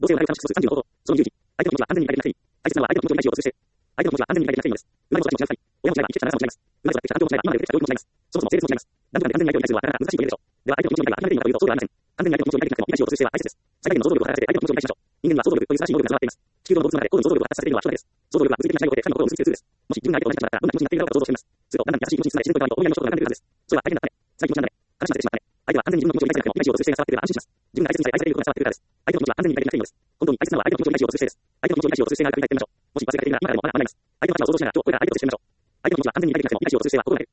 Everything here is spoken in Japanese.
同性を話しつつ30のこと、その有事、相手の気持ちは安全にいられなくていい。大切なのは相手の気持ちを大事を通じて、相手の気持ちは安全にいられなくていいのです。生まれも育ちも違う。親の違いは生きてきた長さも違います。生まれ育ってきた環境も違えば、今まで受けてきた教育も違います。そもそも性別も違います。男女間で安全に相手を理解するのはなかなか難しいと言えるでしょう。では相手の気持ちの理解は諦めていいのかというと、そうではありません。完全に相手の気持ちを理解できなくても理解しようとする姿勢は大切です。最大限の想像力を働かせて相手の気持ちを理解しましょう。人間には想像力という素晴らしい能力が備わっています。地球上の動物の中で個々の想像力を発達させているのは人だけです。想像力は物理的な違いを超えて神の心を結びつけるツールです。もし自分が相手と同じ立場だったらどんな気持ちになっているだろうかと想像してみます。するとだんだん優しい気持ちに包まれ自然と互いに思いやりのことが学んでいるはずです。それは相手になったね。辛い気持ちなんだね。悲しませてしまったね。相手は安全に自分の気持ちを理解せなくても理解しようとする姿勢が伝わっているから安心します。自分が大切にされ愛されていることが伝わっているからです。相手の気持ちは安全に理解できなくていいのです。本当に大切なのは相手の気持ちを理解しようとする姿勢です。相手の気持ちを理解しようとする姿勢があるか理解してみましょう。もし忘れができるなら今からでもまだ間に合います。相手の気持ちは想像上にあると心が相手として説明しましょう。相手の気持ちは安全に理解できなくても理解しようとする姿勢は心がける。